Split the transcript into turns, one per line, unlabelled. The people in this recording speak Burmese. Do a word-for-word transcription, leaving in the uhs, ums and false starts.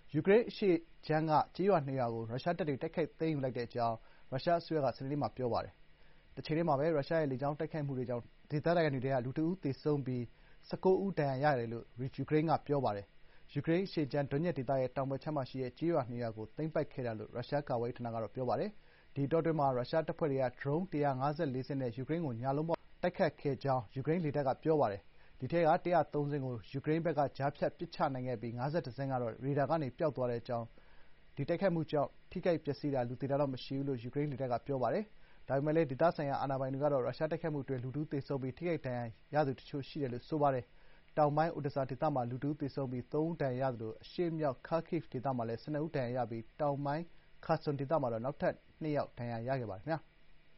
ယူကရိန်းအရှေ့ခြမ်းကကျေးရွာနှစ်ရွာကိုရုရှားတပ်တွေတိုက်ခိုက်သိမ်းယူလိုက်ကြောင်းရုရှားအစိုးရကစနေနေ့မှာပြောပါတယ်။တချိန်တည်းမှာပဲရုရှားရဲ့လေကြောင်းတိုက်ခိုက်မှုတွေကြောင့်ဒေသခံတွေထဲကလူတဦးသေဆုံးပြီး၁၉ ဦးဒဏ်ရာရတယ်လို့ယူကရိန်းကပြောပါတယ်။ယူကရိန်းအရှေ့ခြမ်း Donetsk ဒေသရဲ့တောင်ဘက်ခြမ်းမှာရှိတဲ့ကျေးရွာနှစ်ရွာကိုသိမ်းပိုက်ခဲ့တာလို့ရုရှားကာကွယ်ရေးဌာနကပြောပါတယ်။ဒီအတောအတွင်းရုရှားတပ်ဖွဲ့တွေက ဒရုန်း ၁၅၄ စင်းနဲ့ယူကရိန်းကိုညလုံးပေါက်တိုက်ခိုက်ခဲ့ကြောင်းယူကရိန်းလေတပ်ကပြောပါတယ်။ဒီအထဲက ၁၀၃ စင်းကိုယူကရိန်းဘက်ကကြားဖြတ်ပစ်ချနိုင်ခဲ့ပြီး၅၁ စင်းကတော့ရေဒါကနေပျောက်သွားကြောင်း၊ ဒီတိုက်ခိုက်မှုကြောင့်ထိခိုက်ပျက်စီးတာလူသေတာတော့မရှိဘူးလို့ယူကရိန်းလေတပ်ကပြောပါတယ်။ဒါပေမယ့်လည်းဒေသဆိုင်ရာအာဏာပိုင်တွေကတော့ရုရှားတိုက်ခိုက်မှုအတွင်းလူတဦးသေဆုံးပြီးထိခိုက်ဒဏ်ရာရသူတချို့ရှိတယ်လို့ဆိုပါတယ်။တောင်ပိုင်း Odesa ဒေသမှာလူတဦးသေဆုံးပြီးသုံးဦးဒဏ်ရာရသလိုအရှေ့မြောက် Kharkiv ဒေသမှာလည်း၁၂ ဦးဒဏ်ရာရပြီးတောင်ပိုင်း Kherson ဒေသမှာတော့နောက်ထပ်နှစ်ယောက်ဒဏ်ရာရခဲ့ပါတယ်ခင်ဗျာ။